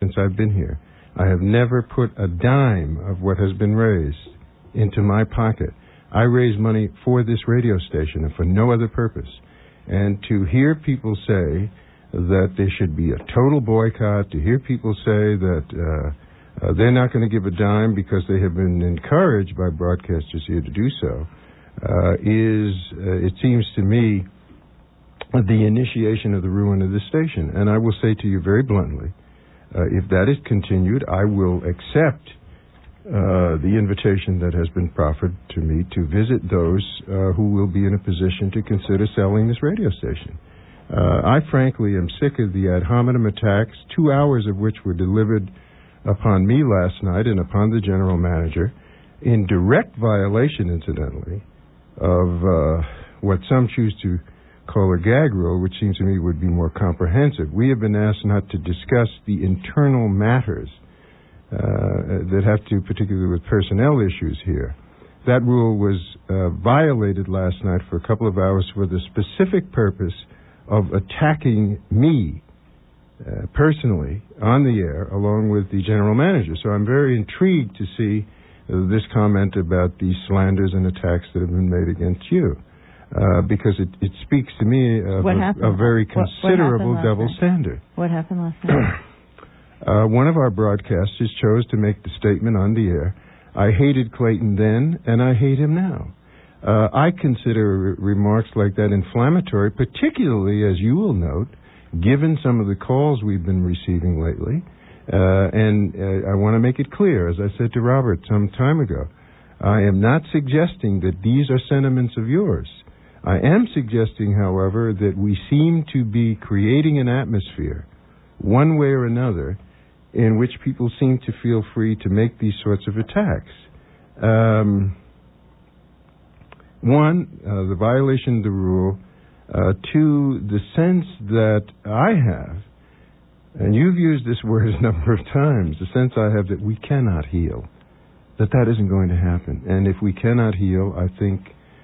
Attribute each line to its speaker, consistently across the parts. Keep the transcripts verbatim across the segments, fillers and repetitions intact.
Speaker 1: since I've been here. I have never put a dime of what has been raised into my pocket. I raise money for this radio station and for no other purpose. And to hear people say that there should be a total boycott, to hear people say that uh, uh, they're not going to give a dime because they have been encouraged by broadcasters here to do so, uh, is, uh, it seems to me, the initiation of the ruin of this station. And I will say to you very bluntly, uh, if that is continued, I will accept uh, the invitation that has been proffered to me to visit those uh, who will be in a position to consider selling this radio station. Uh, I frankly am sick of the ad hominem attacks, two hours of which were delivered upon me last night and upon the general manager, in direct violation, incidentally, of uh, what some choose to call a gag rule, which seems to me would be more comprehensive. We have been asked not to discuss the internal matters uh, that have to, particularly with personnel issues here. That rule was uh, violated last night for a couple of hours for the specific purpose of attacking me uh, personally on the air along with the general manager. So I'm very intrigued to see uh, this comment about the slanders and attacks that have been made against you. Uh, because it, it speaks to me of a, a very considerable
Speaker 2: what, what
Speaker 1: double
Speaker 2: night?
Speaker 1: standard.
Speaker 2: What happened last night?
Speaker 1: uh, one of our broadcasters chose to make the statement on the air, I hated Clayton then, and I hate him now. Uh, I consider re- remarks like that inflammatory, particularly, as you will note, given some of the calls we've been receiving lately. Uh, and uh, I want to make it clear, as I said to Robert some time ago, I am not suggesting that these are sentiments of yours. I am suggesting, however, that we seem to be creating an atmosphere, one way or another, in which people seem to feel free to make these sorts of attacks. Um, one, uh, the violation of the rule. Uh, two, the sense that I have, and you've used this word a number of times, the sense I have that we cannot heal, that that isn't going to happen. And if we cannot heal, I think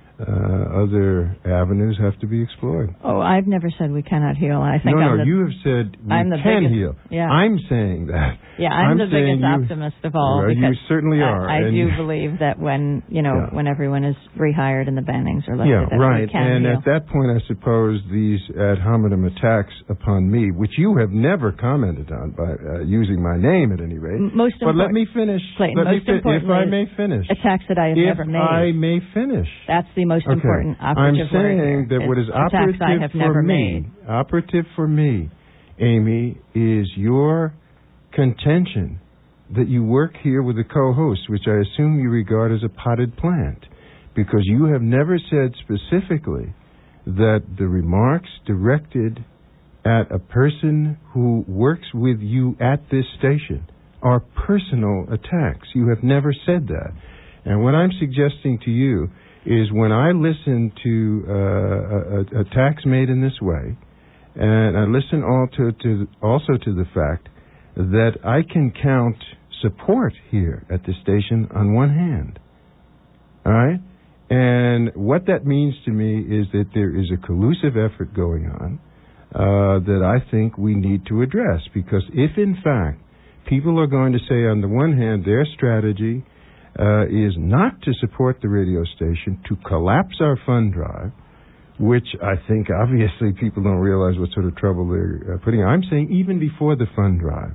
Speaker 1: Uh, other avenues have to be explored.
Speaker 2: Oh, I've never said we cannot heal. I think
Speaker 1: no,
Speaker 2: I'm
Speaker 1: no,
Speaker 2: the,
Speaker 1: you have said we
Speaker 2: I'm the
Speaker 1: can
Speaker 2: biggest,
Speaker 1: heal.
Speaker 2: Yeah.
Speaker 1: I'm saying that.
Speaker 2: Yeah, I'm, I'm the biggest
Speaker 1: you,
Speaker 2: optimist of all.
Speaker 1: Well,
Speaker 2: because
Speaker 1: you certainly are.
Speaker 2: I, I do
Speaker 1: you,
Speaker 2: believe that when you know
Speaker 1: yeah.
Speaker 2: when everyone is rehired and the bannings are lifted,
Speaker 1: yeah,
Speaker 2: that
Speaker 1: right.
Speaker 2: we can
Speaker 1: and
Speaker 2: heal.
Speaker 1: At that point, I suppose these ad hominem attacks upon me, which you have never commented on by uh, using my name at any rate.
Speaker 2: M- most
Speaker 1: but let me finish.
Speaker 2: Clayton,
Speaker 1: let
Speaker 2: most
Speaker 1: me fi- if I may finish.
Speaker 2: Attacks that I have
Speaker 1: if
Speaker 2: never made.
Speaker 1: I may finish.
Speaker 2: That's the most
Speaker 1: okay.
Speaker 2: important operative
Speaker 1: I'm
Speaker 2: word
Speaker 1: saying
Speaker 2: here.
Speaker 1: that what is
Speaker 2: Attacks
Speaker 1: operative
Speaker 2: I have
Speaker 1: for
Speaker 2: never
Speaker 1: me,
Speaker 2: made.
Speaker 1: operative for me, Amy, is your contention that you work here with a co-host, which I assume you regard as a potted plant, because you have never said specifically that the remarks directed at a person who works with you at this station are personal attacks. You have never said that. And what I'm suggesting to you is when I listen to uh, attacks made in this way, and I listen all to, to, also to the fact that I can count support here at the station on one hand. All right? And what that means to me is that there is a collusive effort going on uh, that I think we need to address. Because if, in fact, people are going to say, on the one hand, their strategy uh, is not to support the radio station, to collapse our fund drive, which I think obviously people don't realize what sort of trouble they're uh, putting. I'm saying even before the fund drive,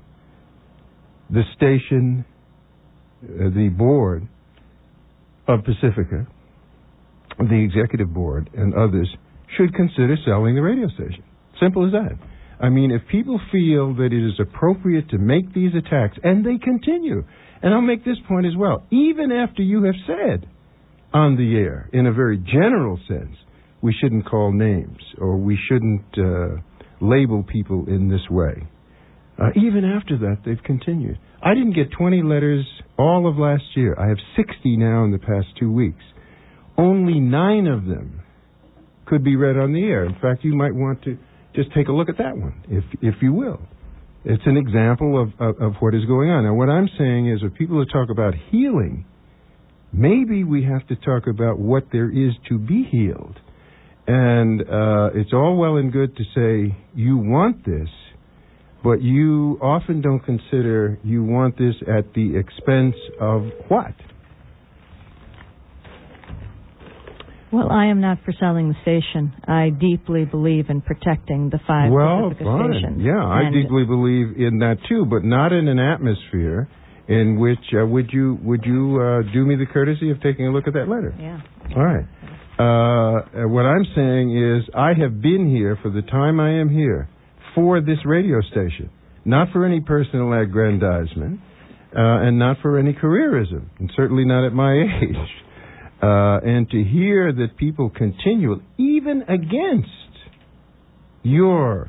Speaker 1: the station, uh, the board of Pacifica, the executive board, and others should consider selling the radio station. Simple as that. I mean, if people feel that it is appropriate to make these attacks, and they continue, and I'll make this point as well, even after you have said on the air, in a very general sense, we shouldn't call names, or we shouldn't uh, label people in this way. Uh, even after that, they've continued. I didn't get twenty letters all of last year. I have sixty now in the past two weeks. Only nine of them could be read on the air. In fact, you might want to just take a look at that one, if if you will. It's an example of, of, of what is going on. Now, what I'm saying is, if people talk about healing, maybe we have to talk about what there is to be healed. And uh, it's all well and good to say, you want this, but you often don't consider you want this at the expense of what?
Speaker 2: Well, I am not for selling the station. I deeply believe in protecting the five
Speaker 1: well,
Speaker 2: Pacifica
Speaker 1: fine.
Speaker 2: stations.
Speaker 1: Yeah, I
Speaker 2: and
Speaker 1: deeply believe in that too, but not in an atmosphere in which uh, would you would you uh, do me the courtesy of taking a look at that letter?
Speaker 2: Yeah.
Speaker 1: All right. Uh, what I'm saying is I have been here for the time I am here for this radio station, not for any personal aggrandizement, uh, and not for any careerism, and certainly not at my age. Uh, and to hear that people continue, even against your,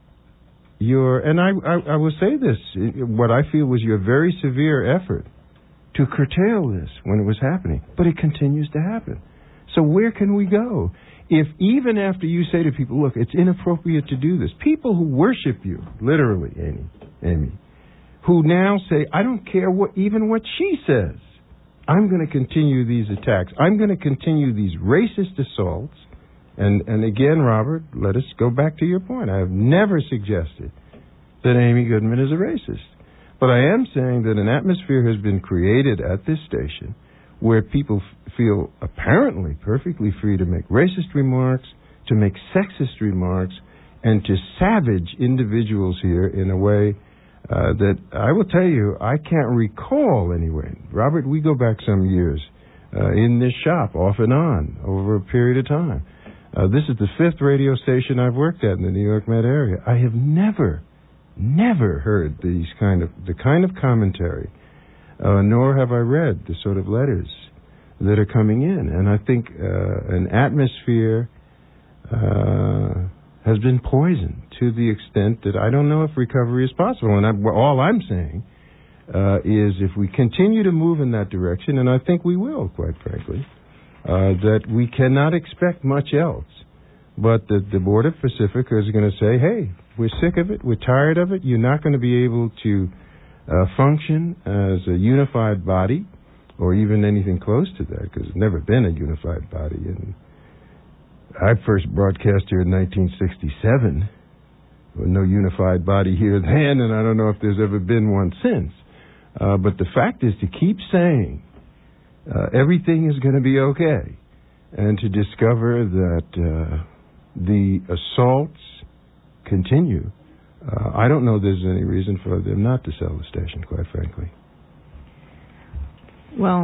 Speaker 1: your, and I, I, I will say this, what I feel was your very severe effort to curtail this when it was happening, but it continues to happen. So where can we go? If even after you say to people, look, it's inappropriate to do this, people who worship you, literally, Amy, Amy, who now say, I don't care what even what she says. I'm going to continue these attacks. I'm going to continue these racist assaults. And, and again, Robert, let us go back to your point. I have never suggested that Amy Goodman is a racist. But I am saying that an atmosphere has been created at this station where people f- feel apparently perfectly free to make racist remarks, to make sexist remarks, and to savage individuals here in a way Uh, that I will tell you, I can't recall anyway. Robert, we go back some years uh, in this shop, off and on, over a period of time. Uh, this is the fifth radio station I've worked at in the New York Met area. I have never, never heard these kind of the kind of commentary, uh, nor have I read the sort of letters that are coming in. And I think uh, an atmosphere Uh, has been poisoned to the extent that I don't know if recovery is possible. And I, all I'm saying uh, is if we continue to move in that direction, and I think we will, quite frankly, uh, that we cannot expect much else. But that the Board of Pacifica is going to say, hey, we're sick of it, we're tired of it, you're not going to be able to uh, function as a unified body, or even anything close to that, because it's never been a unified body. And I first broadcast here in nineteen sixty-seven. There was no unified body here then, and I don't know if there's ever been one since. Uh, but the fact is to keep saying uh, everything is going to be okay, and to discover that uh, the assaults continue. Uh, I don't know there's any reason for them not to sell the station, quite frankly.
Speaker 2: Well,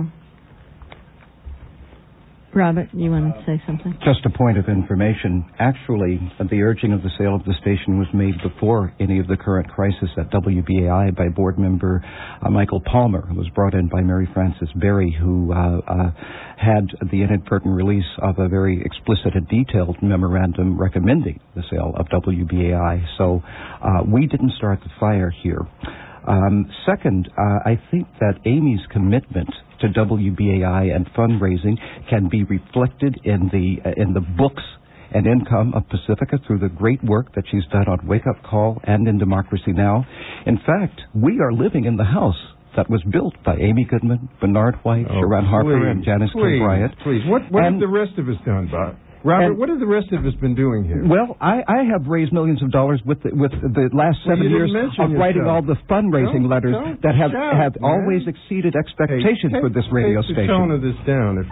Speaker 2: Robert, you want to say something?
Speaker 3: Just a point of information. Actually, the urging of the sale of the station was made before any of the current crisis at W B A I by board member uh, Michael Palmer, who was brought in by Mary Frances Berry, who uh, uh, had the inadvertent release of a very explicit and detailed memorandum recommending the sale of W B A I. So uh, we didn't start the fire here. Um, second, uh, I think that Amy's commitment to W B A I and fundraising can be reflected in the uh, in the books and income of Pacifica through the great work that she's done on Wake Up Call and in Democracy Now! In fact, we are living in the house that was built by Amy Goodman, Bernard White,
Speaker 1: oh,
Speaker 3: Sharon Harper, and Janice
Speaker 1: please,
Speaker 3: Bryant.
Speaker 1: Please, what, what
Speaker 3: and,
Speaker 1: have the rest of us done, Bob? Robert,
Speaker 3: and,
Speaker 1: what have the rest of us been doing here?
Speaker 3: Well, I, I have raised millions of dollars with the, with the last seven
Speaker 1: well,
Speaker 3: years of
Speaker 1: yourself.
Speaker 3: writing all the fundraising
Speaker 1: don't,
Speaker 3: letters
Speaker 1: don't
Speaker 3: that have,
Speaker 1: shout,
Speaker 3: have always exceeded expectations
Speaker 1: hey, take,
Speaker 3: for this radio
Speaker 1: take
Speaker 3: station.
Speaker 1: Take the tone of this down. If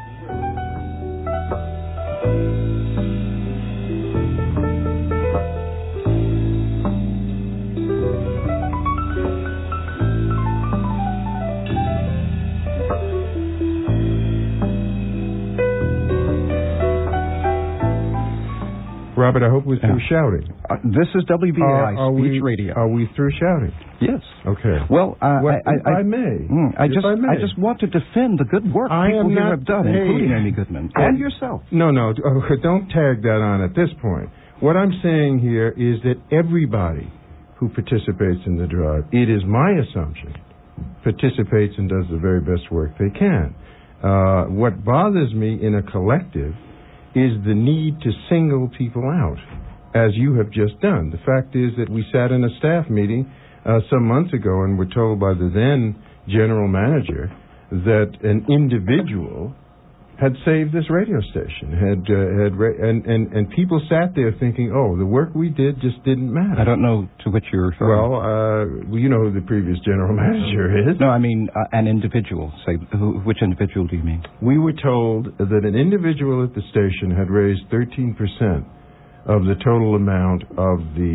Speaker 1: Robert, I hope we're through yeah. shouting.
Speaker 3: Uh, this is W B A I
Speaker 1: uh,
Speaker 3: Speech
Speaker 1: we,
Speaker 3: Radio.
Speaker 1: Are we through shouting?
Speaker 3: Yes.
Speaker 1: Okay.
Speaker 3: Well, uh,
Speaker 1: well
Speaker 3: I,
Speaker 1: if
Speaker 3: I,
Speaker 1: I may.
Speaker 3: Mm, I
Speaker 1: if
Speaker 3: just,
Speaker 1: I may.
Speaker 3: I just want to defend the good work
Speaker 1: I
Speaker 3: people here
Speaker 1: not,
Speaker 3: have done,
Speaker 1: hey,
Speaker 3: including Amy Goodman and yourself.
Speaker 1: No, no, don't tag that on at this point. What I'm saying here is that everybody who participates in the drive, it is my assumption, participates and does the very best work they can. Uh, what bothers me in a collective is the need to single people out, as you have just done. The fact is that we sat in a staff meeting uh, some months ago and were told by the then general manager that an individual had saved this radio station. Had uh, had ra- and, and and people sat there thinking, oh, the work we did just didn't matter.
Speaker 3: I don't know to which you're referring.
Speaker 1: Well, uh, you know who the previous general manager is.
Speaker 3: No, I mean uh, an individual. Say, who, which individual do you mean?
Speaker 1: We were told that an individual at the station had raised thirteen percent of the total amount of the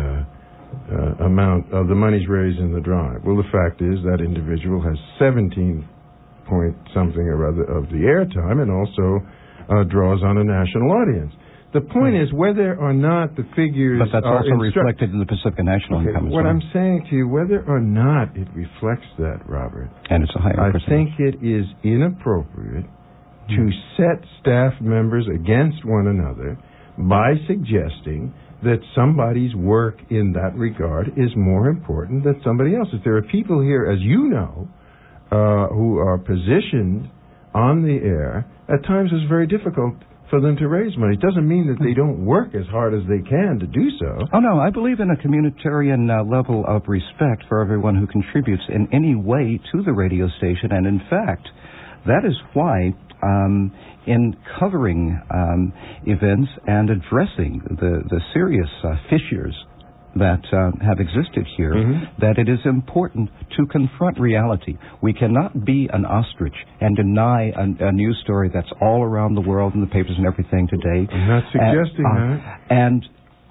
Speaker 1: uh, uh, amount of the monies raised in the drive. Well, the fact is that individual has seventeen point something or other of the airtime and also uh, draws on a national audience. The point is whether or not the figures
Speaker 3: But that's
Speaker 1: are
Speaker 3: also
Speaker 1: instru-
Speaker 3: reflected in the Pacifica National
Speaker 1: okay,
Speaker 3: income as
Speaker 1: what
Speaker 3: well.
Speaker 1: I'm saying to you, whether or not it reflects that, Robert,
Speaker 3: and it's a higher
Speaker 1: I
Speaker 3: percentage.
Speaker 1: think it is inappropriate to set staff members against one another by suggesting that somebody's work in that regard is more important than somebody else's. There are people here, as you know, uh, who are positioned on the air. At times it's very difficult for them to raise money. It doesn't mean that they don't work as hard as they can to do so.
Speaker 3: Oh, no, I believe in a communitarian uh, level of respect for everyone who contributes in any way to the radio station. And in fact, that is why um, in covering um, events and addressing the, the serious uh, fissures that uh, have existed here, mm-hmm. that it is important to confront reality. We cannot be an ostrich and deny a, a news story that's all around the world in the papers and everything today.
Speaker 1: I'm not suggesting
Speaker 3: uh,
Speaker 1: that.
Speaker 3: And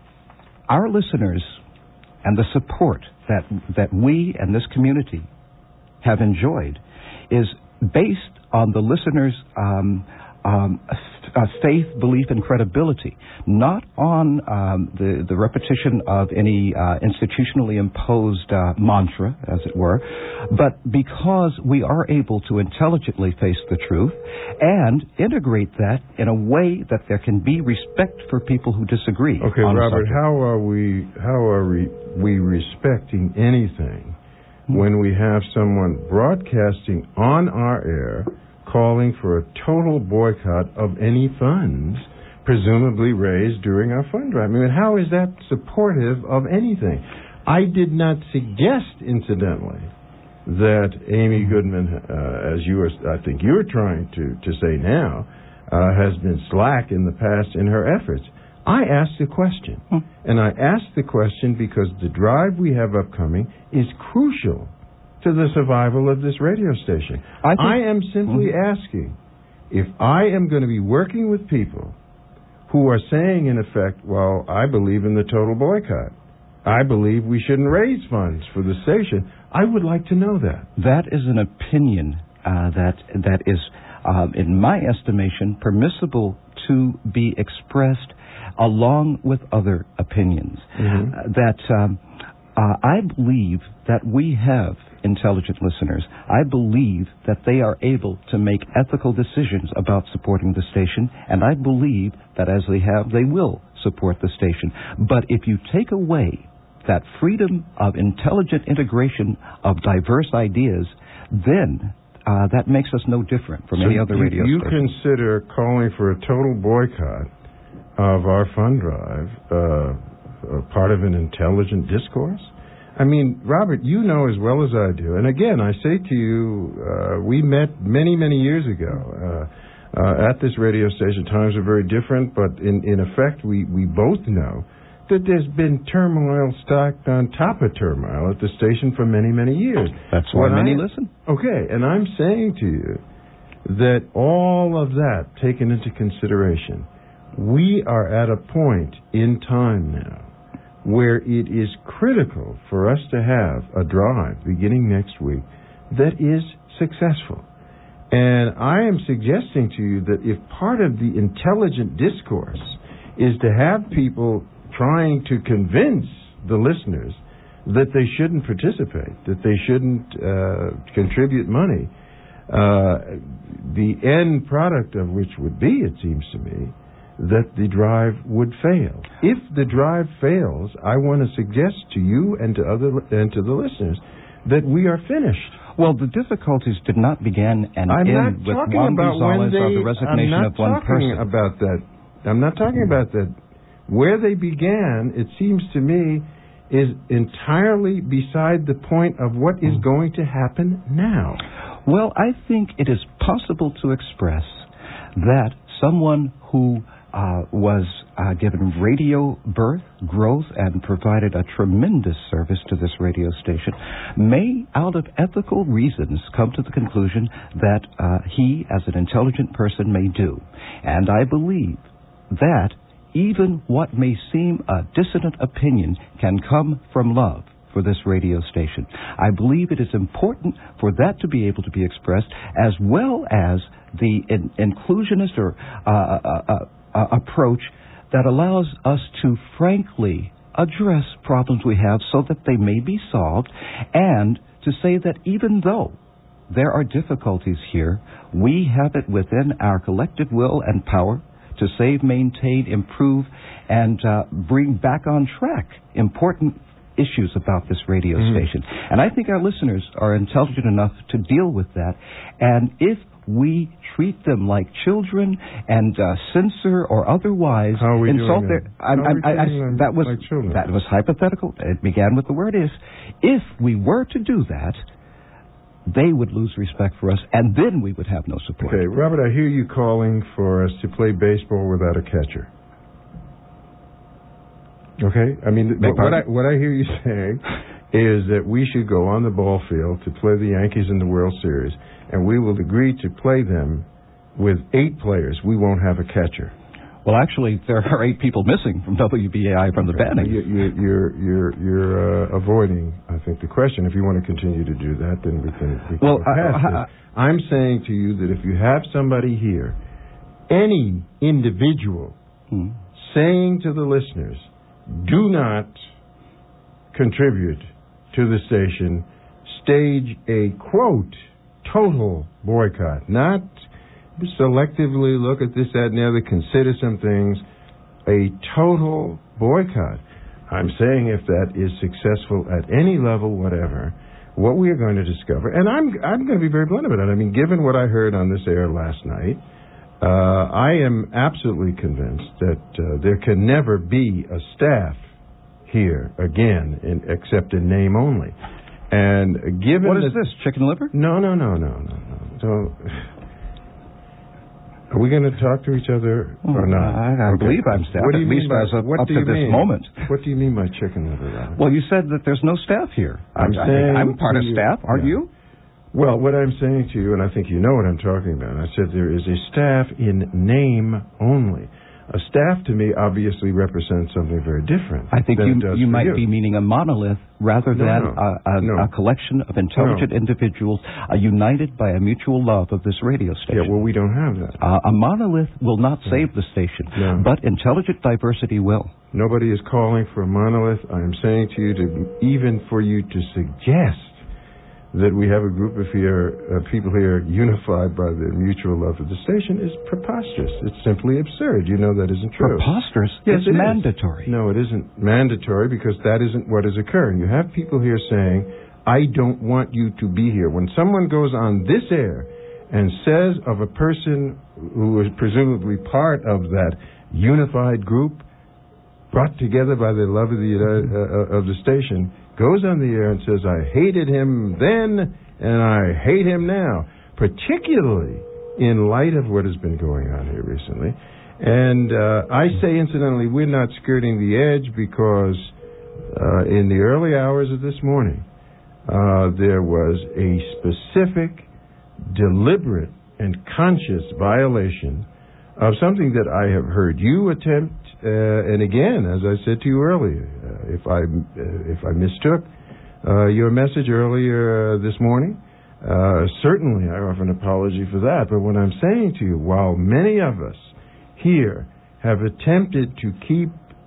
Speaker 3: our listeners and the support that that we and this community have enjoyed is based on the listeners' um, um, uh, faith, belief, and credibility, not on um, the, the repetition of any uh, institutionally imposed uh, mantra, as it were, but because we are able to intelligently face the truth and integrate that in a way that there can be respect for people who disagree.
Speaker 1: Okay, Robert, how are we, how are we, we respecting anything hmm. when we have someone broadcasting on our air calling for a total boycott of any funds presumably raised during our fund drive? I mean, how is that supportive of anything? I did not suggest, incidentally, that Amy Goodman, uh, as you are, I think you're trying to, to say now, uh, has been slack in the past in her efforts. I asked the question, hmm. and I asked the question because the drive we have upcoming is crucial to the survival of this radio station. I, I am simply mm-hmm. asking if I am going to be working with people who are saying, in effect, well, I believe in the total boycott. I believe we shouldn't raise funds for the station. I would like to know that.
Speaker 3: That is an opinion uh, that that is, um, in my estimation, permissible to be expressed along with other opinions. Mm-hmm. Uh, that um, uh, I believe that we have intelligent listeners. I believe that they are able to make ethical decisions about supporting the station, and I believe that as they have, they will support the station. But if you take away that freedom of intelligent integration of diverse ideas, then uh, that makes us no different from
Speaker 1: so
Speaker 3: any other
Speaker 1: you,
Speaker 3: radio
Speaker 1: you
Speaker 3: station.
Speaker 1: You consider calling for a total boycott of our fund drive uh, part of an intelligent discourse? I mean, Robert, you know as well as I do, and again, I say to you, uh, we met many, many years ago uh, uh, at this radio station. Times are very different, but in, in effect, we, we both know that there's been turmoil stacked on top of turmoil at the station for many, many years.
Speaker 3: That's why
Speaker 1: when
Speaker 3: many
Speaker 1: I,
Speaker 3: listen.
Speaker 1: Okay, and I'm saying to you that all of that taken into consideration, we are at a point in time now where it is critical for us to have a drive beginning next week that is successful. And I am suggesting to you that if part of the intelligent discourse is to have people trying to convince the listeners that they shouldn't participate, that they shouldn't uh, contribute money, uh, the end product of which would be, it seems to me, that the drive would fail. If the drive fails, I want to suggest to you and to other and to the listeners that we are finished.
Speaker 3: Well, the difficulties did not begin and
Speaker 1: I'm
Speaker 3: end with Juan Gonzalez or the resignation of one person.
Speaker 1: I'm not talking about that. I'm not talking about that. Where they began, it seems to me, is entirely beside the point of what is going to happen now.
Speaker 3: Well, I think it is possible to express that someone who uh, was uh, given radio birth, growth, and provided a tremendous service to this radio station may, out of ethical reasons, come to the conclusion that uh, he, as an intelligent person, may do. And I believe that even what may seem a dissonant opinion can come from love for this radio station. I believe it is important for that to be able to be expressed, as well as the in- inclusionist or uh, uh, uh, uh, approach that allows us to frankly address problems we have so that they may be solved, and to say that even though there are difficulties here, we have it within our collective will and power to save, maintain, improve, and uh, bring back on track important issues about this radio mm-hmm. station. And I think our listeners are intelligent enough to deal with that. And if we treat them like children and uh, censor or otherwise
Speaker 1: How are we
Speaker 3: insult
Speaker 1: doing
Speaker 3: their...
Speaker 1: that?
Speaker 3: I'm, I'm, I, I, that was
Speaker 1: like children?
Speaker 3: That was hypothetical. It began with the word if. If we were to do that, they would lose respect for us, and then we would have no support.
Speaker 1: Okay, Robert, I hear you calling for us to play baseball without a catcher. Okay? I mean, what, what I what I hear you saying is that we should go on the ball field to play the Yankees in the World Series, and we will agree to play them with eight players. We won't have a catcher.
Speaker 3: Well, actually, there are eight people missing from W B A I from the banning.
Speaker 1: You, you, you're you're you're uh, avoiding, I think, the question. If you want to continue to do that, then we can, we can
Speaker 3: well,
Speaker 1: go past
Speaker 3: uh,
Speaker 1: uh, this. I'm saying to you that if you have somebody here, any individual,
Speaker 3: hmm.
Speaker 1: saying to the listeners, do not contribute to the station, stage a, quote, total boycott, not selectively look at this, that, and the other, consider some things, a total boycott. I'm saying if that is successful at any level, whatever, what we are going to discover, and I'm I'm going to be very blunt about it. I mean, given what I heard on this air last night, uh, I am absolutely convinced that uh, there can never be a staff here again, in, except in name only. And given
Speaker 3: what is
Speaker 1: that,
Speaker 3: this, chicken liver?
Speaker 1: No, no, no, no, no, no. Don't. Are we going to talk to each other or not?
Speaker 3: I, I okay. believe I'm staff,
Speaker 1: what do you
Speaker 3: at least
Speaker 1: by,
Speaker 3: as of,
Speaker 1: what
Speaker 3: up
Speaker 1: do
Speaker 3: to
Speaker 1: you
Speaker 3: this
Speaker 1: mean?
Speaker 3: moment.
Speaker 1: What do you mean by chicken liver, Robert?
Speaker 3: Well, you said that there's no staff here.
Speaker 1: I'm,
Speaker 3: I'm
Speaker 1: saying...
Speaker 3: I'm part of
Speaker 1: you,
Speaker 3: staff, aren't
Speaker 1: yeah.
Speaker 3: you?
Speaker 1: Well, what I'm saying to you, and I think you know what I'm talking about, I said there is a staff in name only. A staff, to me, obviously represents something very different.
Speaker 3: I think
Speaker 1: you,
Speaker 3: you might
Speaker 1: you.
Speaker 3: be meaning a monolith rather
Speaker 1: no,
Speaker 3: than
Speaker 1: no,
Speaker 3: a, a,
Speaker 1: no.
Speaker 3: a collection of intelligent
Speaker 1: no.
Speaker 3: individuals uh, united by a mutual love of this radio station.
Speaker 1: Yeah, well, we don't have that.
Speaker 3: Uh, a monolith will not no. save the station,
Speaker 1: no.
Speaker 3: but intelligent diversity will.
Speaker 1: Nobody is calling for a monolith. I am saying to you, to even for you to suggest that we have a group of here, uh, people here unified by the mutual love of the station is preposterous. It's simply absurd. You know that isn't true.
Speaker 3: Preposterous?
Speaker 1: Yes,
Speaker 3: it's
Speaker 1: it
Speaker 3: mandatory.
Speaker 1: Is. No, it isn't mandatory because that isn't what is occurring. You have people here saying, I don't want you to be here. When someone goes on this air and says of a person who is presumably part of that unified group, brought together by the love of the, uh, uh, of the station, goes on the air and says, I hated him then and I hate him now, particularly in light of what has been going on here recently. And uh, I say, incidentally, we're not skirting the edge because uh, in the early hours of this morning, uh, there was a specific, deliberate, and conscious violation of something that I have heard you attempt. Uh, and again, as I said to you earlier, uh, if I uh, if I mistook uh, your message earlier uh, this morning, uh, certainly I offer an apology for that. But what I'm saying to you, while many of us here have attempted to keep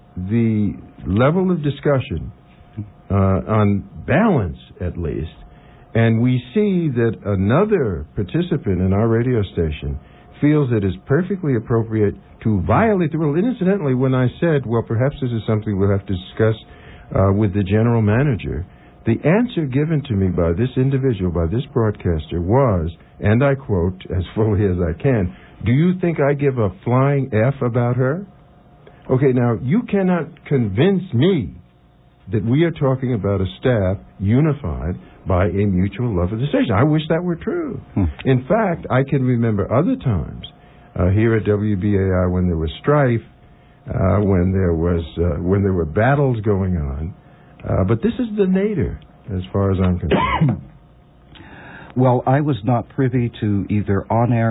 Speaker 1: the level of discussion uh, on balance, at least, and we see that another participant in our radio station feels it is perfectly appropriate to violate the rule. And incidentally, when I said, well, perhaps this is something we'll have to discuss uh, with the general manager, the answer given to me by this individual, by this broadcaster, was, and I quote as fully as I can, do you think I give a flying F about her? Okay, now, you cannot convince me that we are talking about a staff unified by a mutual love of the station. I wish that were true. Hmm. In fact, I can remember other times uh, here at W B A I when there was strife, uh, when there was uh, when there were battles going on. Uh, but this is the nadir, as far as I'm concerned.
Speaker 3: Well, I was not privy to either on-air